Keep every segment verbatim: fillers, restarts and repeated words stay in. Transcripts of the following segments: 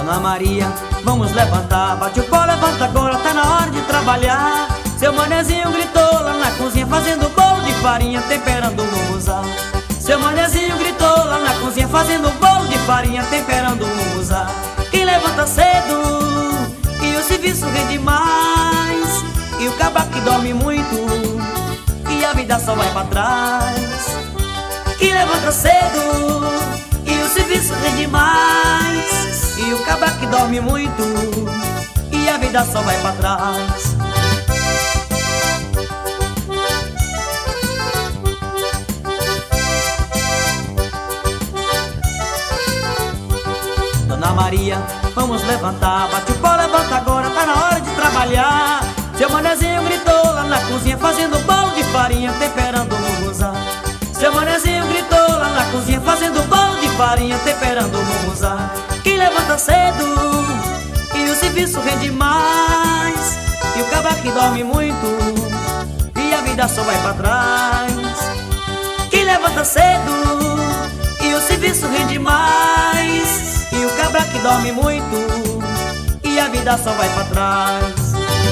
Dona Maria, vamos levantar, bate o pó, levanta agora, tá na hora de trabalhar. Seu manezinho gritou lá na cozinha, fazendo bolo de farinha, temperando o munguzá. Seu manezinho gritou lá na cozinha, fazendo bolo de farinha, temperando o munguzá. Quem levanta cedo e o serviço rende mais, e o cabra que dorme muito e a vida só vai pra trás. Quem levanta cedo e o serviço rende mais, e o cabra que dorme muito e a vida só vai pra trás. Dona Maria, vamos levantar, bate o pó, levanta agora, tá na hora de trabalhar. Seu manezinho gritou lá na cozinha, fazendo bolo de farinha, temperando o munguzá. Seu manezinho gritou lá na cozinha, fazendo bolo de farinha, temperando o munguzá. Quem levanta cedo e o serviço rende mais, e o cabra que dorme muito e a vida só vai pra trás. Quem levanta cedo e o serviço rende mais, e o cabra que dorme muito e a vida só vai pra trás.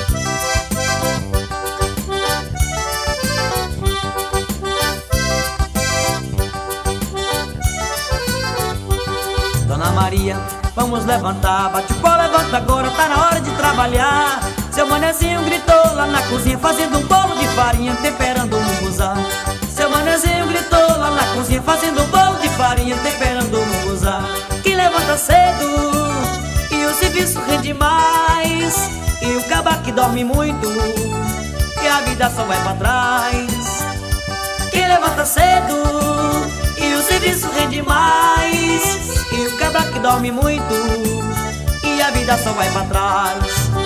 Dona Maria, vamos levantar, bate o pó, levanta agora, tá na hora de trabalhar. Seu manezinho gritou lá na cozinha, fazendo um bolo de farinha, temperando o munguzá. Seu manezinho gritou lá na cozinha, fazendo um bolo de farinha, temperando o munguzá. Quem levanta cedo e o serviço rende mais, e o cabra que dorme muito e a vida só vai pra trás. Quem levanta cedo e o serviço rende mais, e o cabra que dorme muito e a vida só vai pra trás.